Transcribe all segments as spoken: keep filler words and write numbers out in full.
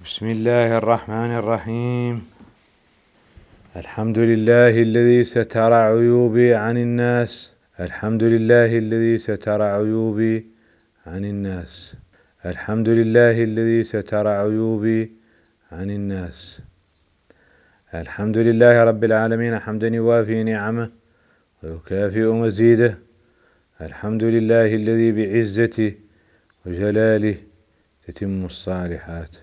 بسم الله الرحمن الرحيم. الحمد لله الذي ستر عيوبي عن الناس الحمد لله الذي ستر عيوبي عن الناس الحمد لله الذي ستر عيوبي عن الناس الحمد لله رب العالمين حمدا يوافي نعمه ويكافئ مزيده. الحمد لله الذي بعزته وجلاله تتم الصالحات.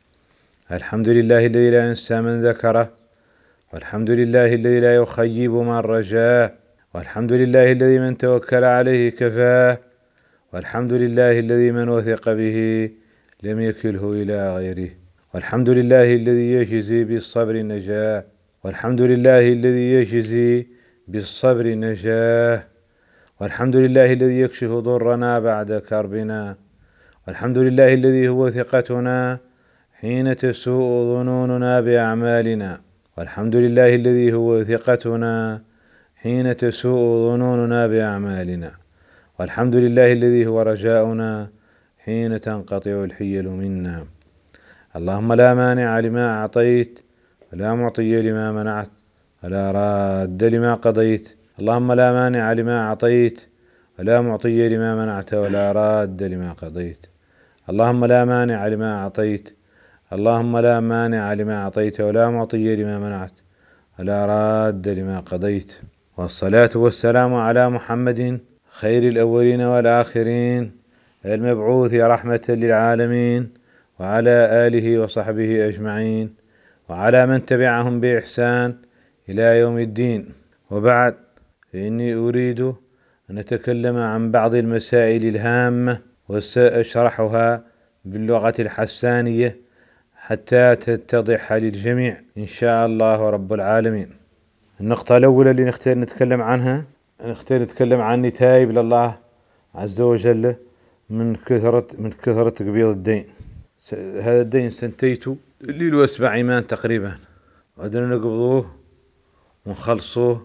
الحمد لله الذي لا ينسى من ذكره، والحمد لله الذي لا يخيب من رجاه، والحمد لله الذي من توكل عليه كفاه، والحمد لله الذي من وثق به لم يكله إلى غيره، والحمد لله الذي يجزي بالصبر نجاه، والحمد لله الذي يجزي بالصبر نجاه، والحمد لله الذي يكشف ضرنا بعد كربنا، والحمد لله الذي هو ثقتنا حين تسوء ظنوننا بأعمالنا، والحمد لله الذي هو ثقتنا حين تسوء ظنوننا بأعمالنا، والحمد لله الذي هو رجاؤنا حين تنقطع الحيل منا. اللهم لا مانع لما أعطيت ولا معطي لما منعت ولا راد لما قضيت. اللهم لا مانع لما أعطيت ولا معطي لما منعت ولا راد لما قضيت. اللهم لا مانع لما أعطيت اللهم لا مانع لما أعطيت ولا معطي لما منعت ولا راد لما قضيت. والصلاة والسلام على محمد خير الأولين والآخرين المبعوث رحمة للعالمين، وعلى آله وصحبه أجمعين، وعلى من تبعهم بإحسان إلى يوم الدين. وبعد، فإني أريد أن أتكلم عن بعض المسائل الهامة وسأشرحها باللغة الحسانية حتى تتضح للجميع إن شاء الله رب العالمين. النقطة الأولى اللي نختار نتكلم عنها نختار نتكلم عن نتائب لله عز وجل من كثرة من كثرة تقبيض الدين. هذا الدين سنتيته اللي له أسبع إيمان تقريبا، وعدنا نقبضوه ونخلصوه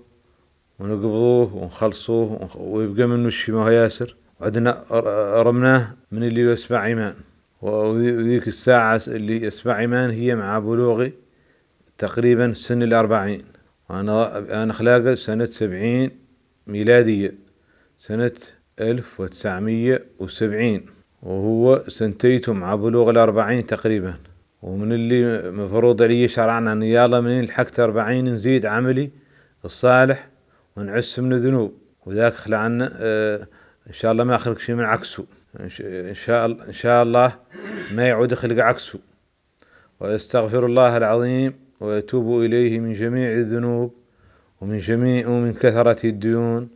ونقبضوه ونخلصوه ويبقى منه الشي ما هو ياسر، وعدنا رمناه من اللي له أسبع إيمان. وذيك الساعة اللي أسبع إيمان هي مع بلوغي تقريبا سن الأربعين، وأنا أنا خلاقة سنة سبعين ميلادية، سنة ألف وتسعمية وسبعين، وهو سنتيته مع بلوغ الأربعين تقريبا. ومن اللي مفروض علي شرعنا أن يلا من لحقت أربعين نزيد عملي الصالح ونعس من الذنوب، وذاك خلعنا آه إن شاء الله ما أخلق شيء من عكسه، إن شاء الله إن شاء الله ما يعود يخلق عكسه. وأستغفر الله العظيم وأتوب إليه من جميع الذنوب ومن جميع ومن كثرة الديون،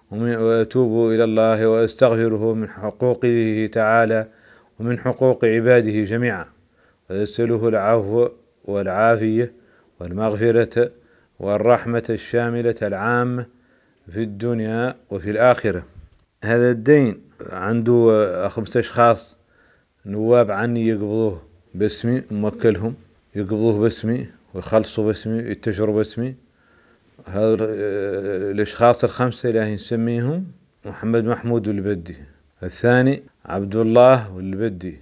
وأتوب إلى الله وأستغفره من حقوقه تعالى ومن حقوق عباده جميعا، وأسأله العفو والعافية والمغفرة والرحمة الشاملة العامة في الدنيا وفي الآخرة. هذا الدين عنده خمسة أشخاص نواب عني يقبضوه باسمي، موكلهم يقبضوه باسمي ويخلصوا باسمي يتجروا باسمي. هذا الأشخاص الخمسة اللي نسميهم محمد محمود والبدي، الثاني عبد الله والبدي،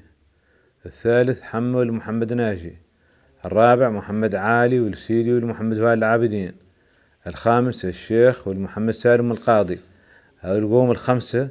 الثالث حمل محمد ناجي، الرابع محمد علي والسيدي والمحمد فؤاد العابدين، الخامس الشيخ والمحمد سالم القاضي. هذا القوم الخمسة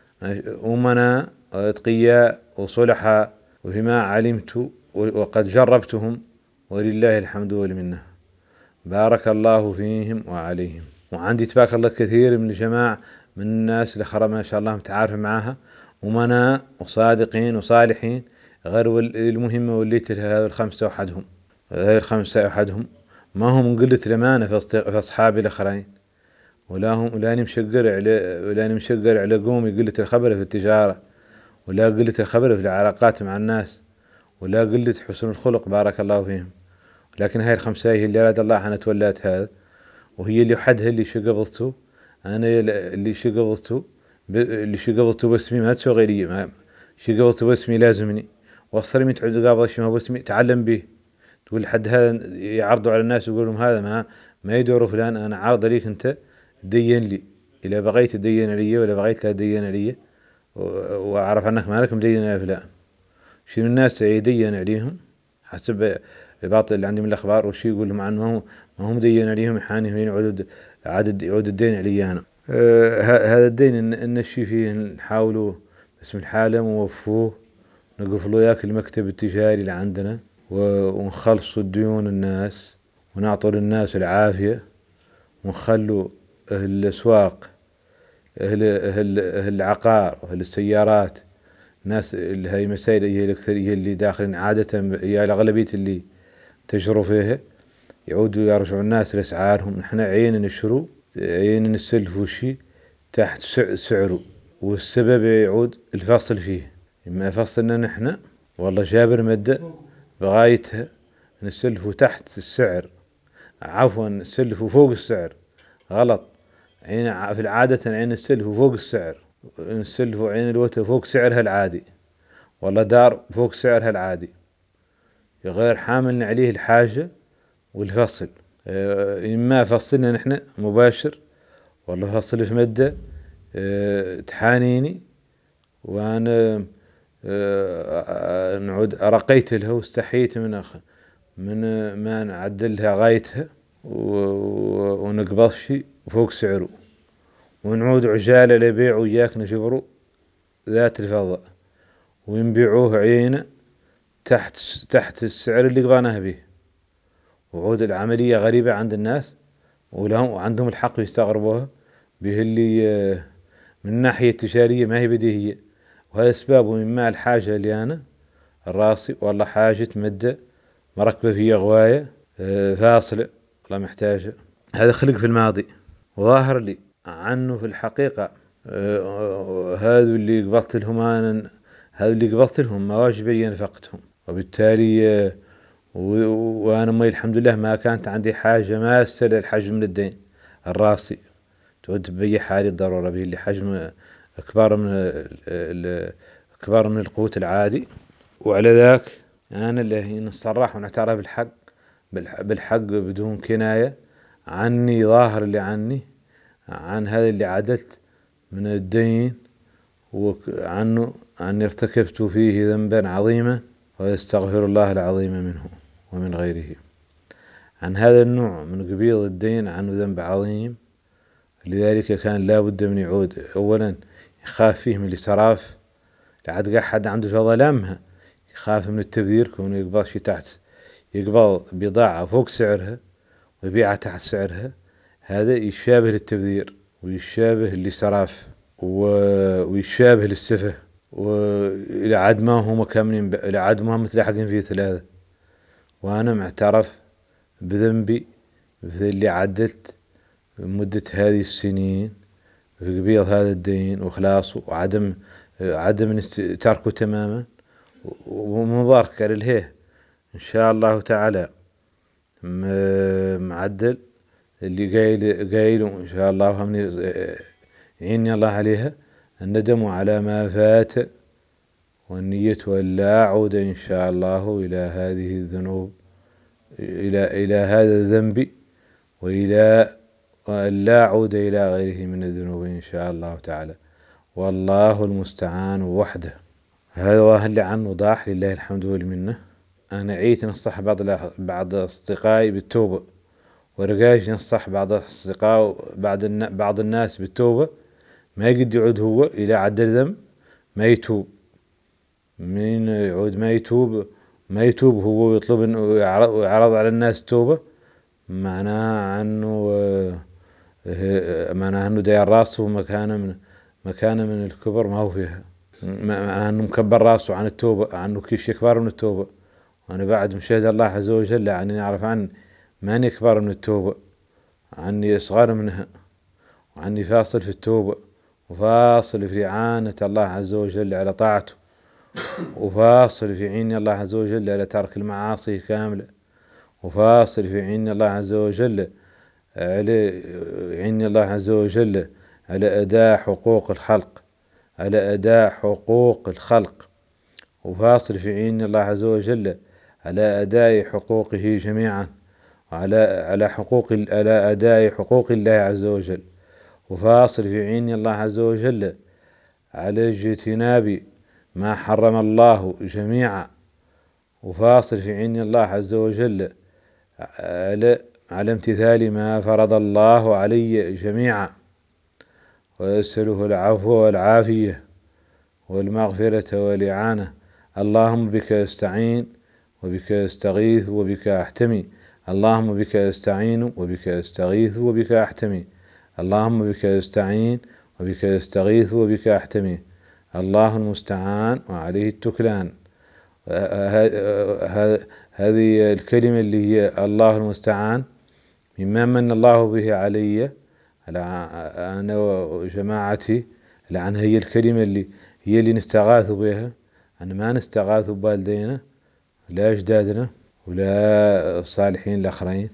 أمنا وأتقياء وصلحاء، وفيما علمت وقد جربتهم ولله الحمد والمنة، بارك الله فيهم وعليهم. وعندي تبارك الله كثير من الجماعة من الناس اللي خرب ما شاء الله متعارف معها أمنا وصادقين وصالحين، غير المهمة وليت هذا الخمسة وحدهم هذا الخمسة وحدهم ما هم من قلة الأمانة في أصحابي الآخرين، ولا هم ولا مشقر على ولا مشقر على قومي قلة الخبر في التجارة، ولا قلة الخبر في العلاقات مع الناس، ولا قلة حسن الخلق بارك الله فيهم. لكن هاي الخمسة هي اللي راد الله أنا تولات هذا، وهي اللي حدها اللي شقبضته أنا اللي شقبضته اللي شقبضته باسمي ما تسوى غيري، ما شقبضته باسمي لازمني، وصري من تعود قابض شيء ما باسمي تعلم به. تقول حد هذا يعرضوا على الناس ويقولون هذا ما ما يدور فلان، أنا عارض عليك أنت دين لي، إذا بغيت تدين علي ولا بغيت لا تدين علي، وأعرف أنك مالك مدين على فلان. شنو الناس يدين عليهم حسب بعض اللي عندي من الأخبار وشي يقول لهم عنه ما ما هم دين عليهم يحانهم يعود عدد يعود الدين علي أنا. أه هذا الدين إن إن الشي فيه نحاولوا باسم الحالة موفوه نقفلوا ياك المكتب التجاري اللي عندنا ونخلصوا الديون الناس ونعطوا للناس العافية ونخلوا أهل الأسواق أهل أهل أهل العقار وأهل السيارات ناس اللي هاي مسائل هي الأكثرية اللي داخلين عادة هي الأغلبية اللي تجروا فيها يعودوا يرجعوا الناس لأسعارهم. نحن عين نشروا عين نسلفوا شي تحت سعره والسبب يعود الفصل فيه إما فصلنا نحن والله جابر مدة بغايتها نسلفوا تحت السعر عفوا نسلفوا فوق السعر غلط. عين في العادة عين نسلفوا فوق السعر نسلفوا عين الوتر فوق سعرها العادي والله دار فوق سعرها العادي غير حاملنا عليه الحاجة والفصل. اه إما فصلنا نحن مباشر والله فصل في مدة اه تحانيني وأنا اه نعود رقيت لها واستحيت من أخ من ما نعدلها غايتها ونقبض شيء فوق سعره ونعود عجالة لبيع وياك نجبروا ذات الفضاء ونبيعوه عينه تحت تحت السعر اللي قباناه به. وعود العملية غريبة عند الناس ولهم وعندهم الحق يستغربوها به اللي من الناحية التجارية ما هي بديهية. وهذا أسبابه مما الحاجة اللي أنا الراسي والله حاجة مدة مركبة في غواية فاصلة والله محتاجة. هذا خلق في الماضي وظاهر لي عنه في الحقيقة هذا اللي قبضت لهم أنا هذا اللي قبضت لهم ما واجبي نفقتهم وبالتالي وأنا ما الحمد لله ما كانت عندي حاجة ما أسأل الحجم من الدين الراسي تود بي حالي الضرورة به اللي حجم أكبر من أكبر من القوت العادي. وعلى ذاك أنا اللي نصرح ونعترف بالحق بالحق بدون كناية عني ظاهر اللي عني عن هذا اللي عدلت من الدين وعنه عني ارتكبت فيه ذنبا عظيما ويستغفر الله العظيم منه ومن غيره. عن هذا النوع من قبيض الدين عنه ذنب عظيم لذلك كان لا بد من يعود أولا يخاف فيه من الإسراف لعد أحد عنده ظلامها يخاف من التبذير كونه يقبض شي تحت يقبض بضاعة فوق سعرها ويبيعها تحت سعرها هذا يشابه للتبذير ويشابه الإسراف ويشابه للسفه وإلى عد ما هم كاملين إلى عد ما هم متلاحقين فيه ثلاثة. وأنا معترف بذنبي في اللي عدلت مدة هذه السنين في قبيض هذا الدين وخلاص وعدم عدم تركه تماما ومباركة للهيه إن شاء الله تعالى معدل اللي قايل قايله إن شاء الله هم يعيني الله عليها الندم على ما فات والنية ولا أعود إن شاء الله إلى هذه الذنوب إلى إلى هذا الذنب وإلى لا أعود إلى غيره من الذنوب إن شاء الله تعالى والله المستعان وحده. هذا ظاهر اللي عنه وضاح لله الحمد والمنة. أنا عيت نصح بعض بعض أصدقائي بالتوبة ورجاش نصح بعض أصدقاء بعض بعض الناس بالتوبة ما يقد يعود هو إلى عد الذنب ما يتوب من يعود ما يتوب ما يتوب هو ويطلب إنه يعرض على الناس توبة معناه أنه معناه أنه داير راسه مكانه من مكانه من الكبر ما هو فيها معناه أنه مكبر راسه عن التوبة عنه كيف يكبر من التوبة. وأنا بعد مشاهد الله عز وجل يعني نعرف عن ماني أكبر من التوبة عني أصغر منها وعني فاصل في التوبة وفاصل في إعانة الله عز وجل على طاعته وفاصل في عين الله عز وجل على ترك المعاصي كاملة وفاصل في عين الله عز وجل على عين الله عز وجل على أداء حقوق الخلق على أداء حقوق الخلق وفاصل في عين الله عز وجل على أداء حقوقه جميعا على على حقوق على أداء حقوق الله عز وجل وفاصل في عين الله عز وجل على اجتناب ما حرم الله جميعا وفاصل في عين الله عز وجل على, على امتثال ما فرض الله علي جميعا، ويسأله العفو والعافية والمغفرة والإعانة. اللهم بك أستعين وبك أستغيث وبك أحتمي. اللهم بك أستعين وبك أستغيث وبك أحتمي. اللهم بك أستعين وبك أستغيث وبك أحتمي. الله المستعان وعليه التكلان. هذه الكلمة اللي هي الله المستعان مما من الله به علي أنا وجماعتي، لأن هي الكلمة اللي هي اللي نستغاث بها. أن ما نستغاث بوالدينا ولا أجدادنا ولا الصالحين الآخرين،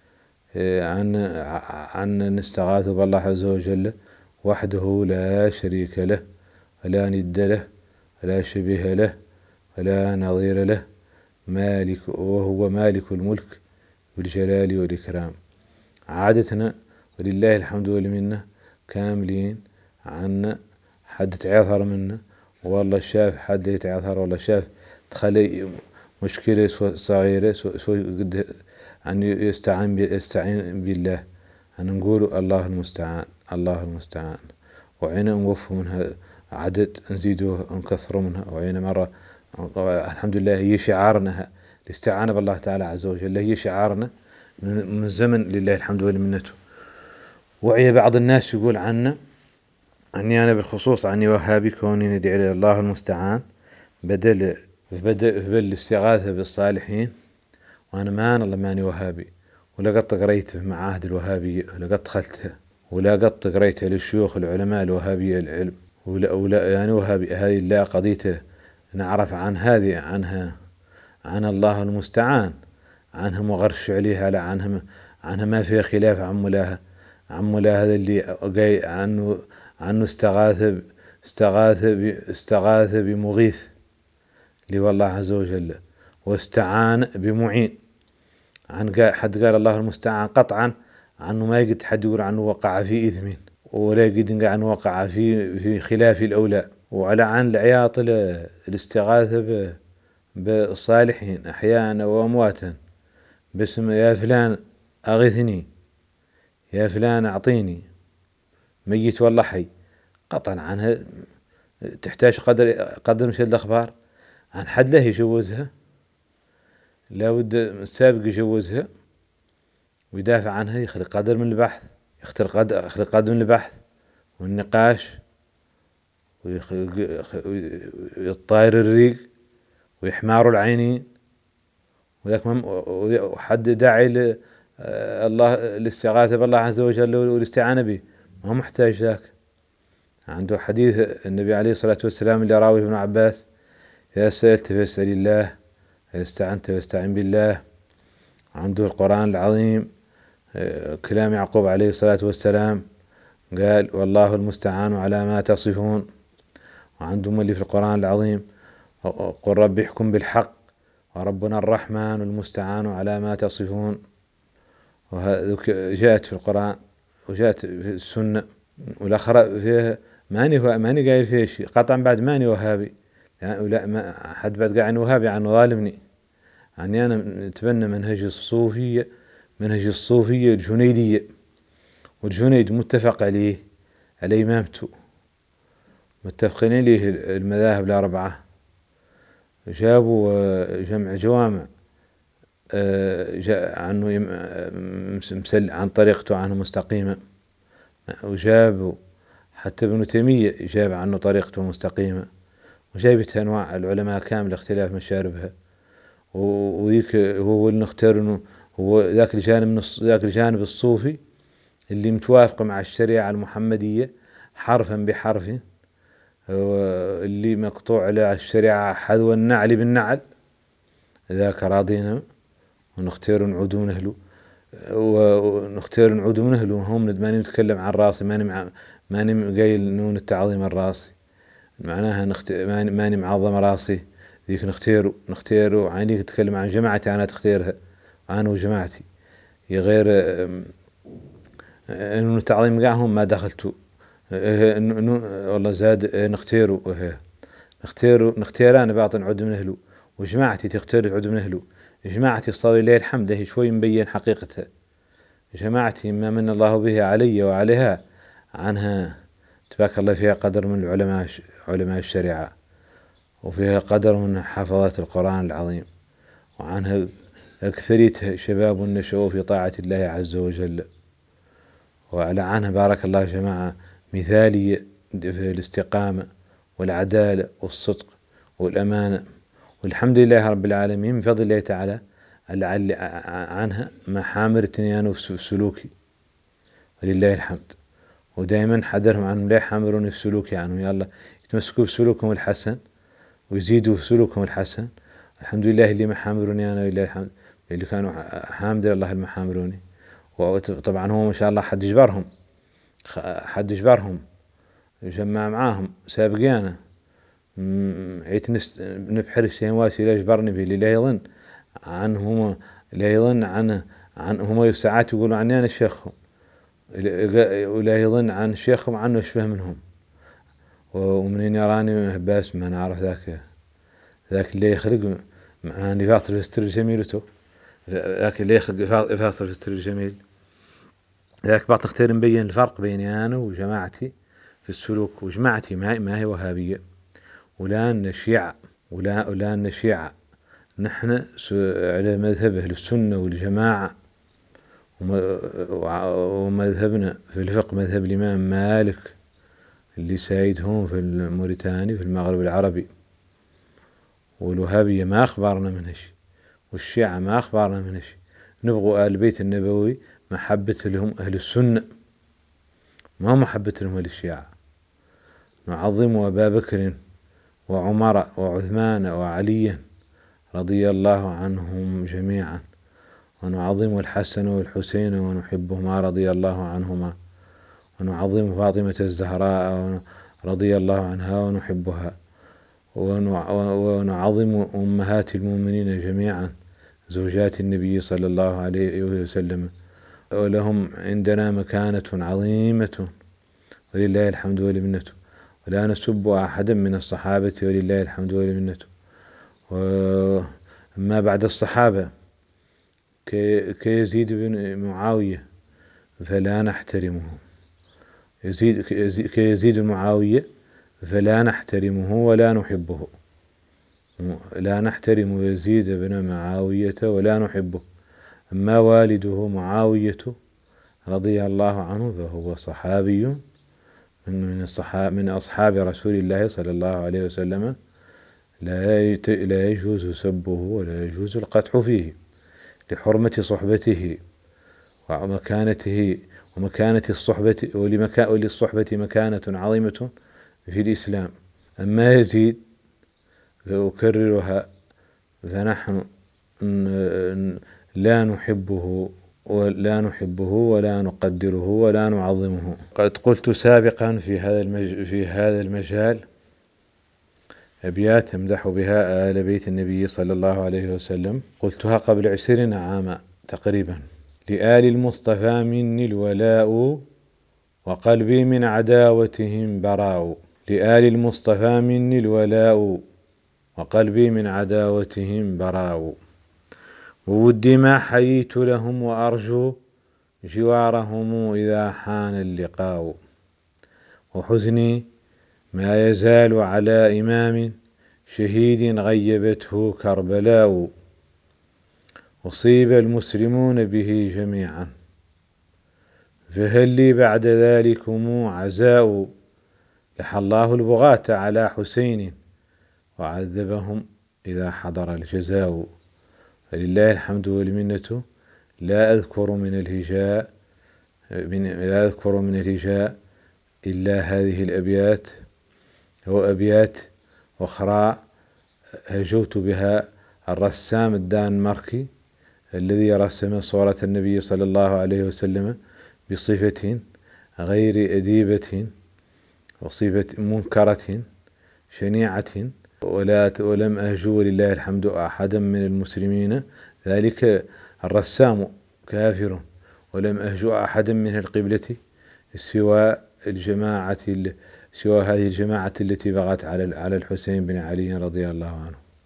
عن عن نستغاث بالله عز وجل وحده لا شريك له ولا ند له ولا شبيه له ولا نظير له، مالك وهو مالك الملك بالجلال والإكرام. عادتنا ولله الحمد والمنة كاملين عنا، حد تعثر منا والله شاف حد يتعثر والله شاف تخلي مشكلة صغيرة قد أن يستعين يستعين بالله، أن نقول الله المستعان الله المستعان. وعين نوفه منها عدد نزيدوه نكثره منها، وعين مرة الحمد لله هي شعارنا الاستعانة بالله تعالى عز وجل، هي شعارنا من زمن لله الحمد والمنة. وعي بعض الناس يقول عنا أني أنا بالخصوص عني وهابي كوني ندعي إلى الله المستعان بدل بدل بالاستغاثة بالصالحين، وأنا ما أنا الله ماني وهابي ولا قد قريت في معاهد الوهابية ولا قد دخلتها ولا قد قريت للشيوخ العلماء الوهابية العلم ولا ولا يعني وهابي. هذه لا قضيته نعرف عن هذه عنها عن الله المستعان، عنها مغرش عليها على عنها عنها ما فيها خلاف عن ملاها عن ملاها هذا اللي جاي عنه عنه استغاث استغاث استغاث بمغيث لي والله عز وجل، واستعان بمعين. عن حد قال الله المستعان قطعا عنه ما يقد حد يقول عنه وقع في إثم ولا يقد عنه وقع في في خلاف الأولى. وعلى عن العياط الاستغاثة بالصالحين أحيانا وأمواتا باسم يا فلان أغثني يا فلان أعطيني، ميت والله حي، قطعا عنها تحتاج قدر قدر مش الأخبار عن حد له يجوزها، لابد السابق يجوزها ويدافع عنها، يخلق قدر من البحث يختار قدر يخلق قدر من البحث والنقاش ويطاير الريق ويحمار العينين، وذاك وحد داعي ل الله الاستغاثة بالله عز وجل والاستعانة به ما هو محتاج ذاك. عنده حديث النبي عليه الصلاة والسلام اللي راويه ابن عباس: إذا سألت فاسأل الله، إذا استعنت فاستعن بالله. عنده القرآن العظيم كلام يعقوب عليه الصلاة والسلام قال: والله المستعان على ما تصفون. وعندهم اللي في القرآن العظيم: قل رب احكم بالحق وربنا الرحمن المستعان على ما تصفون. وهذا جاءت في القرآن وجاءت في السنة، والآخر فيها ماني ماني قايل فيه شيء قطعا بعد ماني وهابي، يعني لا ما حد بعد قاعد وهابي عنه ظالمني. يعني أنا نتبنى منهج الصوفية منهج الصوفية الجنيدية، والجنيد متفق عليه على إمامته، متفقين عليه المذاهب الأربعة. جابوا جمع جوامع جاء عنه مسل عن طريقته عنه مستقيمة، وجابوا حتى ابن تيمية جاب عنه طريقته مستقيمة، وجايبت أنواع العلماء كامل اختلاف مشاربها. وذيك هو اللي نختار إنه هو ذاك الجانب ذاك الجانب الصوفي اللي متوافق مع الشريعة المحمدية حرفا بحرف، اللي مقطوع على الشريعة حذو النعل بالنعل، ذاك راضينا ونختار نعود من أهله ونختار نعود من أهله. هم ماني متكلم عن راسي، ماني مع ماني قايل نون التعظيم الراسي، معناها نخت... ماني ماني معظم راسي، ذيك نختاره نختاره عينيك تتكلم عن جماعتي أنا تختارها أنا وجماعتي، غير إنه التعظيم قاعهم ما دخلتوا والله زاد نختاره نختاره نختار أنا بعطي نعود من أهله وجماعتي تختلف عدو من أهله. جماعتي الصلاة لله الحمد هي شوي مبين حقيقتها. جماعتي ما من الله به علي وعليها عنها تبارك الله فيها قدر من العلماء علماء الشريعة، وفيها قدر من حفظات القرآن العظيم، وعنها أكثرية شباب نشأوا في طاعة الله عز وجل. وعلى عنها بارك الله جماعة مثالية في الاستقامة والعدالة والصدق والأمانة، والحمد لله رب العالمين من فضل الله تعالى على عنها محامر تنيان في سلوكي ولله الحمد. ودائما حذرهم عنهم لا يحامرون في سلوكي عنهم، يلا يتمسكوا في سلوكهم الحسن ويزيدوا في سلوكهم الحسن. الحمد لله اللي محامروني أنا ولله الحمد، اللي كانوا حامد الله المحامروني. وطبعا هو ما شاء الله حد يجبرهم حد يجبرهم يجمع معاهم سابقينا عيت نبحر شيء واسي لا يجبرني به، اللي لا يظن عنهم لا يظن عنه عن هم ساعات يقولوا عني أنا شيخهم، ولا يظن عن شيخهم عنه أشبه منهم. ومنين يراني باس ما نعرف ذاك ذاك اللي يخلق معاني فاصل في الستر الجميلته، ذاك اللي يخلق فاصل في الستر الجميل. ذاك بعض نختار نبين الفرق بيني أنا وجماعتي في السلوك. وجماعتي ما ما هي وهابية ولا أن شيعة ولا ولا أن شيعة، نحن على مذهب أهل السنة والجماعة، ومذهبنا في الفقه مذهب الإمام مالك اللي سايدهم في موريتانيا في المغرب العربي. والوهابية ما أخبرنا منها شيء، والشيعة ما أخبرنا منها شيء. نبغوا آل البيت النبوي محبة لهم أهل السنة، ما محبة لهم أهل الشيعة. نعظم أبا بكر وعمر وعثمان وعليا رضي الله عنهم جميعا، ونعظم الحسن والحسين ونحبهما رضي الله عنهما، ونعظم فاطمة الزهراء رضي الله عنها ونحبها، ونعظم أمهات المؤمنين جميعا زوجات النبي صلى الله عليه وسلم، ولهم عندنا مكانة عظيمة ولله الحمد والمنة. ولا نسب أحدا من الصحابة ولله الحمد والمنة. وما بعد الصحابة كيزيد بن معاوية فلا نحترمه، يزيد كيزيد معاوية فلا نحترمه ولا نحبه. لا نحترم يزيد بن معاوية ولا نحبه. أما والده معاوية رضي الله عنه فهو صحابي من الصحاب من أصحاب رسول الله صلى الله عليه وسلم، لا لا يجوز سبه ولا يجوز القدح فيه لحرمة صحبته ومكانته ومكانة الصحبة، وللصحبة مكانة عظيمة في الإسلام. أما يزيد فأكررها فنحن لا نحبه ولا نحبه ولا نقدره ولا نعظمه. قد قلت سابقا في هذا المج... في هذا المجال أبيات أمدح بها آل بيت النبي صلى الله عليه وسلم، قلتها قبل عشرين عاما تقريبا. لآل المصطفى مني الولاء وقلبي من عداوتهم براء. لآل المصطفى مني الولاء وقلبي من عداوتهم براء. وودي ما حييت لهم وأرجو جوارهم إذا حان اللقاء. وحزني ما يزال على إمام شهيد غيبته كربلاء. أصيب المسلمون به جميعا فهل لي بعد ذلكم عزاء. لحى الله البغاة على حسين وعذبهم إذا حضر الجزاء. فلله الحمد والمنة. لا أذكر من الهجاء لا أذكر من الهجاء إلا هذه الأبيات وأبيات أخرى هجوت بها الرسام الدنماركي الذي رسم صورة النبي صلى الله عليه وسلم بصفة غير أديبة وصفة منكرة شنيعة، ولا ولم أهجو لله الحمد أحدا من المسلمين. ذلك الرسام كافر، ولم أهجو أحدا من القبلة سوى الجماعة سوى هذه الجماعة التي بغت على على الحسين بن علي رضي الله عنه.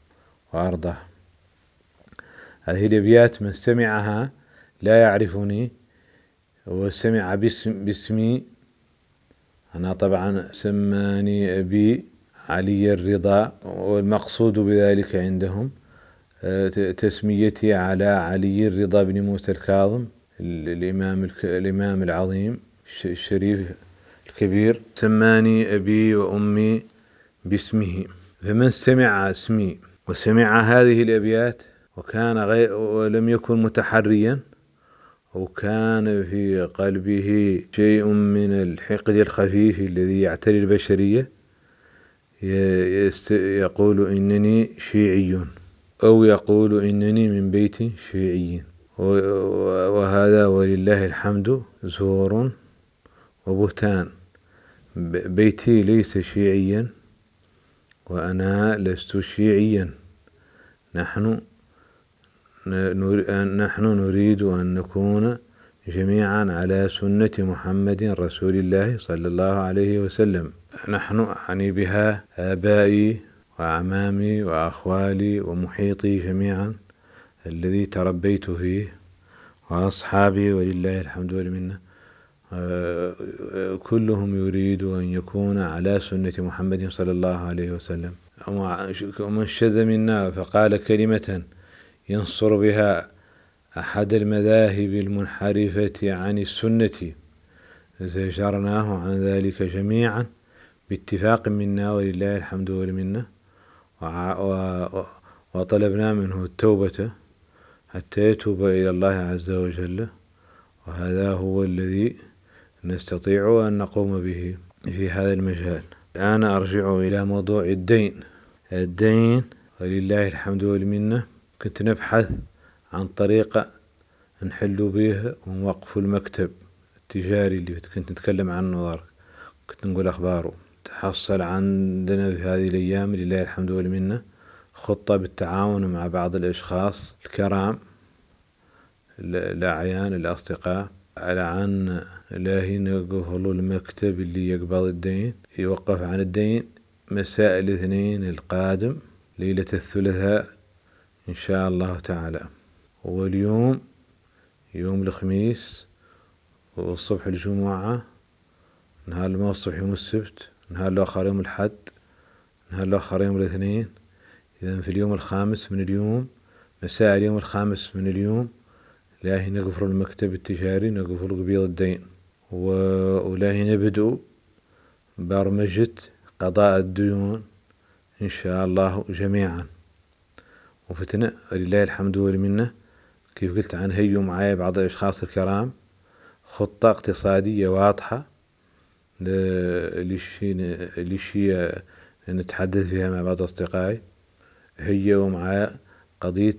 وأرضاه. هذه الأبيات من سمعها لا يعرفني وسمع باسم باسمي، أنا طبعا سماني أبي علي الرضا، والمقصود بذلك عندهم تسميتي على علي الرضا بن موسى الكاظم الإمام الإمام العظيم الشريف الكبير، سماني أبي وأمي باسمه. فمن سمع اسمي وسمع هذه الأبيات وكان غير ولم يكن متحريا، وكان في قلبه شيء من الحقد الخفيف الذي يعتري البشرية، يقول إنني شيعي أو يقول إنني من بيت شيعي، وهذا ولله الحمد زور وبهتان. بيتي ليس شيعيا وأنا لست شيعيا، نحن نحن نريد أن نكون جميعا على سنة محمد رسول الله صلى الله عليه وسلم. نحن أعني بها آبائي وأعمامي وأخوالي ومحيطي جميعا الذي تربيت فيه، وأصحابي ولله الحمد والمنة، كلهم يريد أن يكون على سنة محمد صلى الله عليه وسلم. ومن شذ منا فقال كلمة ينصر بها أحد المذاهب المنحرفة عن السنة زجرناه عن ذلك جميعا باتفاق منا ولله الحمد والمنة، وطلبنا منه التوبة حتى يتوب إلى الله عز وجل، وهذا هو الذي نستطيع أن نقوم به في هذا المجال. الآن أرجع إلى موضوع الدين. الدين ولله الحمد والمنة كنت نبحث عن طريقة نحل بها ونوقف المكتب التجاري اللي كنت نتكلم عنه ذلك، كنت نقول أخباره. تحصل عندنا في هذه الأيام لله الحمد والمنة خطة بالتعاون مع بعض الأشخاص الكرام الأعيان الأصدقاء على عن لا نقفل المكتب اللي يقبض الدين، يوقف عن الدين مساء الاثنين القادم ليلة الثلاثاء إن شاء الله تعالى، واليوم يوم الخميس والصبح الجمعة، نهار الماء الصبح يوم السبت، نهار الآخر يوم الحد، نهار الآخر يوم الاثنين. إذن في اليوم الخامس من اليوم مساء اليوم الخامس من اليوم لاهي نقفل المكتب التجاري، نقفل قبيض الدين، ولاهي نبدأ برمجة قضاء الديون إن شاء الله جميعا. وفتنا ولله الحمد والمنة كيف قلت عن هيو معايا بعض الأشخاص الكرام خطة اقتصادية واضحة لشيء نتحدث فيها مع بعض أصدقائي، هي ومعايا قضية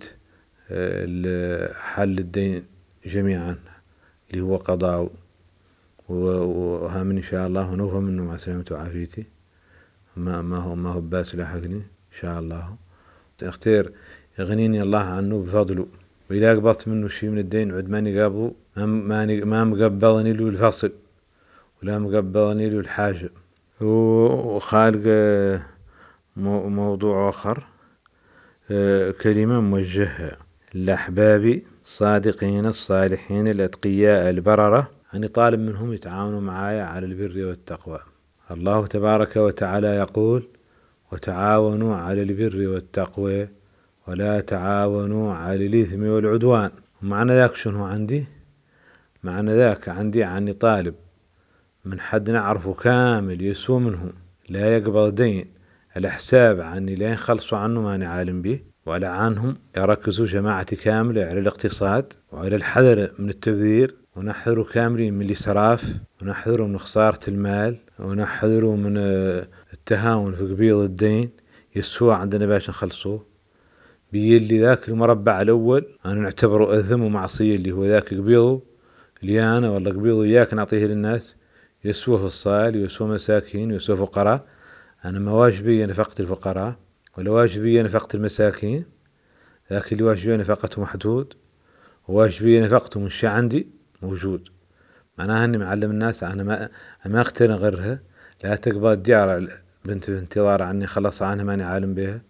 حل الدين جميعا اللي هو قضاء، وهم إن شاء الله ونوفى منه مع سلامة وعافيتي، ما ما هو ما هو باس لاحقني إن شاء الله. اختير يغنيني الله عنه بفضله، وإذا قبضت منه شيء من الدين عد ماني قابضه، ما ما مقبضني له الفصل ولا مقبضني له الحاجة. وخالق موضوع آخر، كلمة موجهة لأحبابي صادقين الصالحين الأتقياء البررة، أني طالب منهم يتعاونوا معايا على البر والتقوى. الله تبارك وتعالى يقول وتعاونوا على البر والتقوى ولا تعاونوا على الإثم والعدوان. ومعنى ذاك شنو عندي؟ معنى ذاك عندي عني طالب من حد نعرفه كامل يسوى منهم لا يقبض دين على حساب عني لا يخلصوا عنه ماني عالم به، وعلى عنهم يركزوا جماعتي كاملة على الاقتصاد وعلى الحذر من التبذير، ونحذروا كاملين من الإسراف، ونحذروا من خسارة المال، ونحذروا من التهاون في قبيض الدين يسوى عندنا باش نخلصوه. بيلي ذاك المربع الأول أنا نعتبره أثم ومعصية اللي هو ذاك قبيضه اللي أنا والله قبيضه إياك نعطيه للناس، يسوى في الصال يسوى مساكين يسوى فقراء. أنا ما واجبي نفقة الفقراء ولا واجبي نفقة المساكين، ذاك اللي واجبي نفقته محدود، وواجبي نفقته من شي عندي موجود. معناها أني معلم الناس أنا ما ما أقتنع غيرها، لا تقبل الديار بنت بانتظار عني خلص عنها ماني عالم بها،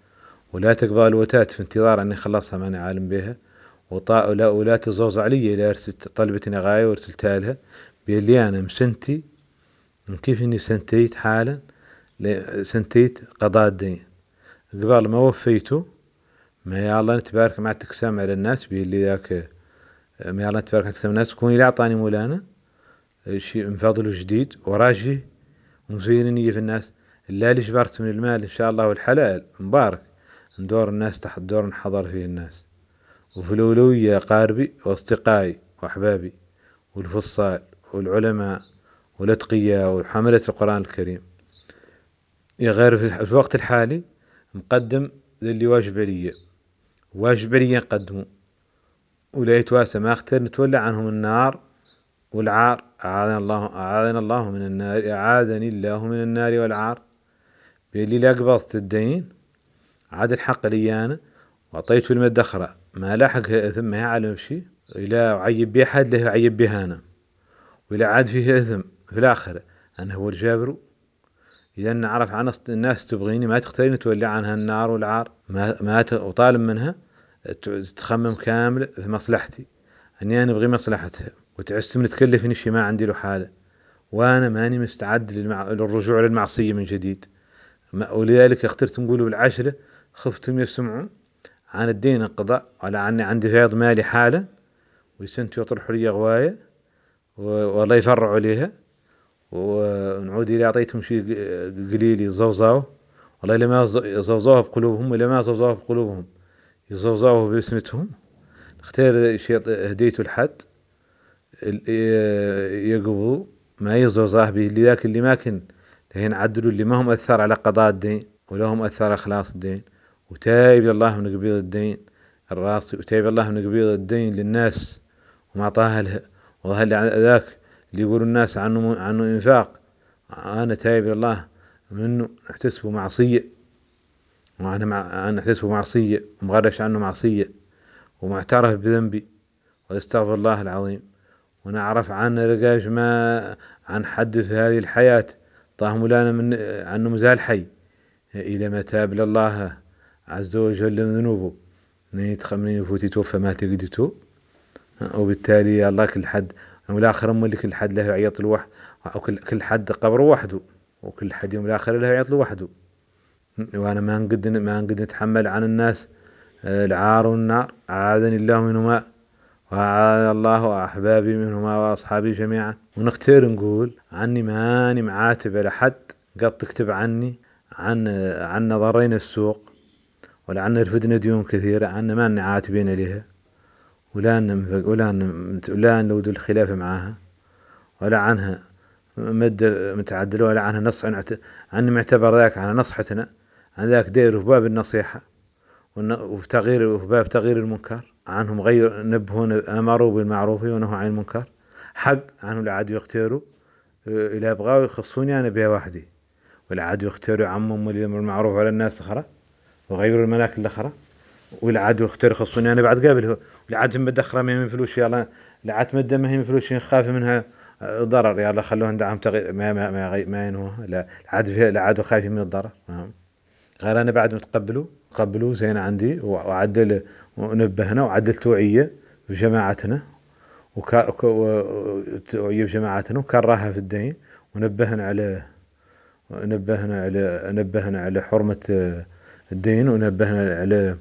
ولا تقبل الوتات في انتظار أني خلصها ماني عالم بها، وطا ولا ولا تزوز علي إذا أرسلت طلبتني غاية وأرسلتها لها بيلي أنا مسنتي من كيف إني سنتيت حالا سنتيت قضاء الدين قبل ما وفيته. ما يا الله نتبارك مع تقسم على الناس بيلي ذاك، ما يا الله نتبارك مع تقسم الناس كوني لا أعطاني مولانا شيء من فضله جديد وراجي ومزين نية في الناس. اللي اللي جبرت من المال إن شاء الله والحلال مبارك ندور الناس تحت دور نحضر فيه الناس، وفي الأولوية قاربي وأصدقائي وأحبابي والفصال والعلماء والأتقياء وحملة القرآن الكريم. يا غير في الوقت الحالي مقدم للي واجب علي واجب علي نقدمه، ولا يتواسى ما اختار نتولى عنهم النار والعار. أعاذنا الله أعاذنا الله من النار أعاذني الله من النار والعار. بيلي لا قبضت الدين عاد الحق لي أنا وأعطيته المدخرة ما لاحق إثم ما يعلم شيء، إلا عيب بي أحد له عيب بي أنا، وإلا عاد فيه إثم في الآخرة أنا هو الجابر. إذا نعرف عن الناس تبغيني ما تختارين تولي عنها النار والعار ما ما وطالب منها تخمم كامل في مصلحتي أني أنا أبغي مصلحتها، وتعسم تكلفني شيء ما عندي له حالة، وأنا ماني مستعد للمع... للرجوع للمعصية من جديد. ولذلك اخترت نقوله بالعشرة خفتم يسمعون عن الدين القضاء ولا عني عندي فيض مالي حالة ويسنت يطرحوا لي غواية والله يفرعوا عليها، ونعود إلى أعطيتهم شيء قليل يزوزاوه والله لما يزوزاوه بقلوبهم ولا ما زوزاوه بقلوبهم يزوزاوه باسمتهم. اختار شيء هديته الحد يقبضوا ما يزوزاه به لذاك اللي ما كن لهين عدلوا اللي ما هم أثر على قضاء الدين ولا هم أثر على خلاص الدين، وتايب الله من قبيض الدين الراسي وتايب الله من قبيض الدين للناس وما أعطاها لها. وظهر ذاك اللي يقولوا الناس عنه عنه إنفاق أنا تايب الله منه احتسبه معصية، وأنا مع أنا احتسبه معصية ومغرش عنه معصية ومعترف بذنبي واستغفر الله العظيم. ونعرف عن رجاج ما عن حد في هذه الحياة طاهم لنا من عنه مزال حي إلى ما تاب لله عز وجل من ذنوبه نيتخ من يفوت يتوفى ما تقدته، وبالتالي الله كل حد والآخر أم اللي كل حد له يعيط الواحد أو كل كل حد قبره وحده وكل حد يوم الآخر له يعيط له وحده. وأنا ما نقد ما نقد نتحمل عن الناس العار والنار أعاذني الله منهما وأعاذ الله وأحبابي منهما وأصحابي جميعا. ونختار نقول عني ماني معاتب على حد قد تكتب عني عن عن ضرين السوق ولا عن رفدنا ديون كثيرة عنا ما نعاتبين عليها ولا ننفق ولا ولا نلود الخلاف معاها ولا عنها مد متعدل ولا عنها نص عن معتبر ذاك عن نصحتنا عن ذاك دير في باب النصيحة وفي تغيير وفي باب تغيير المنكر عنهم غير نبهون أمروا بالمعروف ونهوا عن المنكر حق عنهم لا عاد يختاروا إلى يبغوا يخصوني أنا بها وحدي ولا عاد يختاروا عمهم اللي يأمر المعروف على الناس الأخرى وغيروا الملاك الأخرى ولا عاد يختاروا يخصوني أنا بعد قبله ولا عاد هم بدخرة ما هي من فلوس يلا لا عاد مدة ما هي من فلوس خاف منها ضرر يلا خلوهم دعم تغيير ما ما ما, ما ينهوا لا عاد فيها لا عاد خايفين من الضرر. غير أنا بعد متقبلوا قبلوا زين عندي وعدل ونبهنا وعدل توعية في جماعتنا وتوعية في جماعتنا وكرهها في الدين ونبهنا على ونبهنا على نبهنا على حرمة الدين ونبهنا على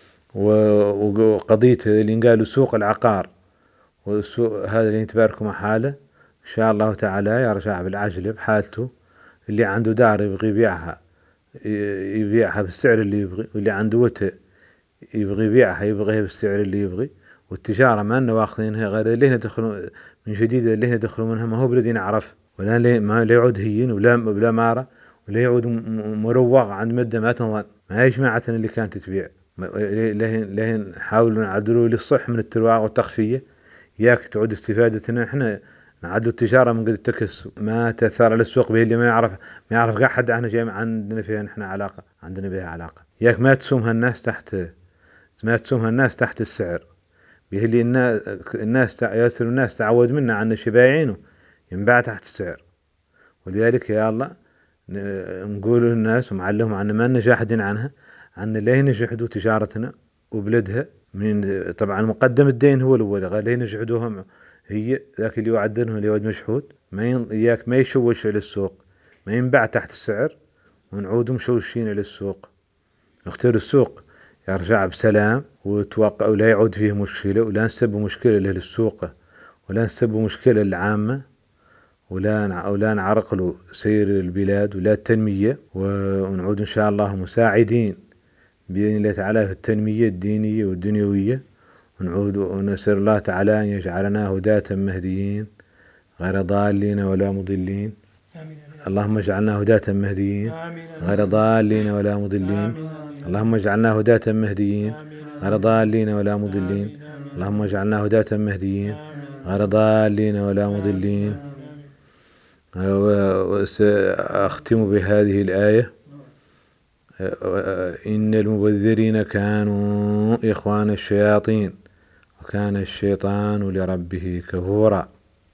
وقضية اللي قالوا سوق العقار والسوق هذا اللي يتباركوا محاله إن شاء الله تعالى يرجع بالعجل بحالته اللي عنده دار يبغي يبيعها يبيعها بالسعر اللي يبغي واللي عنده وته يبغي يبيعها يبغيها بالسعر اللي يبغي. والتجارة ما لنا واخذينها غير اللي ندخلوا من جديد اللي ندخلوا منها ما هو بلدي نعرف ولا لي ما لا يعود هين ولا بلا مارة ولا يعود مروق عند مدة ما تنظن ما هي جماعتنا اللي كانت تبيع لهن لهن حاولوا نعدلوا للصح من الترويع والتخفية ياك تعود استفادتنا احنا نعدلوا التجارة من قد التكس ما تأثر على السوق به اللي ما يعرف ما يعرف قاعد حد عنه جاي عندنا فيها نحن علاقة عندنا بها علاقة ياك ما تسومها الناس تحت ما تسومها الناس تحت السعر به اللي الناس الناس ياسر الناس تعود منا عن شبايعينه ينباع تحت السعر. ولذلك يا الله نقول للناس ومعلمهم عن ما نجاحدين عنها عن اللي ينجحدوا تجارتنا وبلدها. من طبعا مقدم الدين هو الأول، قال ينجحدوهم هي ذاك اللي يعدلهم اللي يود مشحود، ما ين... إياك ما يشوش على السوق، ما ينباع تحت السعر ونعود مشوشين على السوق. نختار السوق يرجع بسلام وتوقع ولا يعود فيه مشكلة، ولا نسبب مشكلة للسوق، ولا نسبب مشكلة للعامة، ولا ولا نعرق له سير البلاد ولا التنمية. ونعود إن شاء الله مساعدين بإذن الله تعالى في التنمية الدينية والدنيوية. ونعود ونسأل الله تعالى أن يجعلنا هداة مهديين غير ضالين ولا مضلين. آمين. اللهم اجعلنا هداة مهديين غير ضالين ولا مضلين. اللهم اجعلنا هداة مهديين غير ضالين ولا مضلين. اللهم اجعلنا هداة مهديين غير ضالين ولا مضلين. وسأختم بهذه الآية: إن المبذرين كانوا إخوان الشياطين وكان الشيطان لربه كفورا.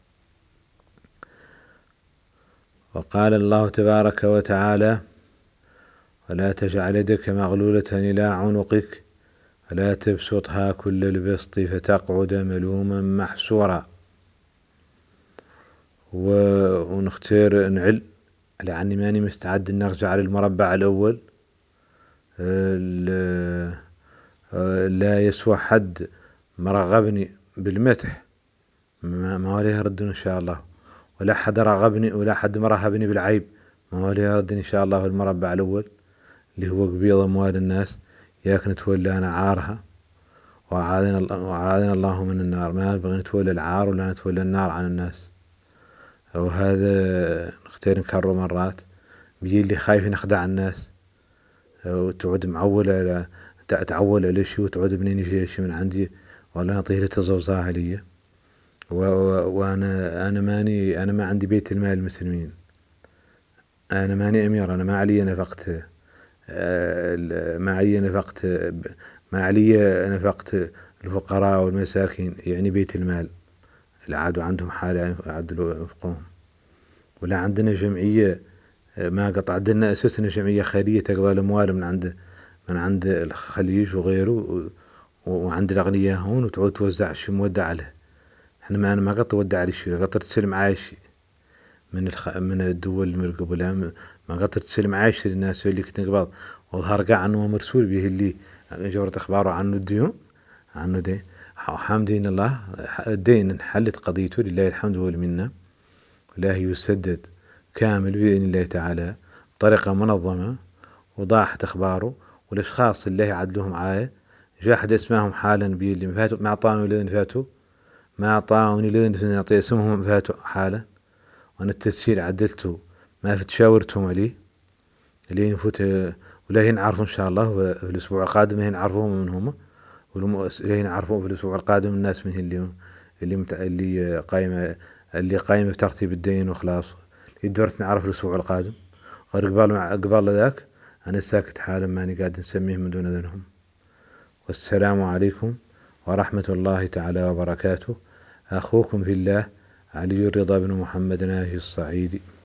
وقال الله تبارك وتعالى: ولا تجعل يدك مغلولة إلى عنقك ولا تبسطها كل البسط فتقعد ملوما محسورا. ونختار نعل لعني ماني مستعد نرجع للمربع الأول. لا يسوى حد مرغبني بالمدح ما هو ليه رد إن شاء الله، ولا حد رغبني ولا حد مرهبني بالعيب ما هو ليه رد إن شاء الله. المربع الأول اللي هو قبيض أموال الناس ياك نتولى أنا عارها، وعاذنا الله وعاذنا الله من النار. ما نبغي نتولى العار ولا نتولى النار عن الناس. وهذا نختار نكرره مرات بيجي اللي خايف نخدع الناس وتعود معول على تعول على شيء وتعود بنين يجي شيء من عندي ولا نعطيه لتزوزها لي. وأنا أنا ماني أنا ما عندي بيت المال المسلمين، أنا ماني أمير، أنا ما علي نفقت ما علي نفقت ما علي نفقت الفقراء والمساكين، يعني بيت المال اللي عادوا عندهم حالة يعدلوا ينفقوهم. ولا عندنا جمعية ما قطع عندنا أساسنا جمعية خيرية تقبل أموال من عند من عند الخليج وغيره وعند الأغنياء هون وتعود توزع شيء مودع له. إحنا ما أنا ما قط ودع على شيء، قطر تسلم عايشي من الخ... من الدول اللي قبلها ما قطر تسلم عايشي للناس اللي كنت قبل وظهر قاع عنه مرسول به اللي جورت أخباره عنه الديون عنه دين. حامدين الله الدين حلت قضيته لله الحمد والمنة، والله يسدد كامل بإذن الله تعالى بطريقة منظمة وضاحت أخباره. والأشخاص اللي يعدلهم عاية جاحد اسمهم حالا باللي فاتوا ما أعطاني لذن فاتوا ما أعطاني لذن يعطي اسمهم فاتوا حالا. وأنا التسجيل عدلته ما في تشاورتهم عليه اللي ينفوت ولا ينعرفوا إن شاء الله في الأسبوع القادم ينعرفوهم من هم واللي ينعرفوا في الأسبوع القادم الناس من اللي اللي مت... اللي قايمة اللي قايمة بترتيب الدين وخلاص يدورت نعرف الأسبوع القادم. غير قبل قبل ذاك أنا ساكت حالا ماني قاعد نسميهم من دون ذنهم. والسلام عليكم ورحمة الله تعالى وبركاته. أخوكم في الله علي الرضا بن محمد ناجي الصعيدي.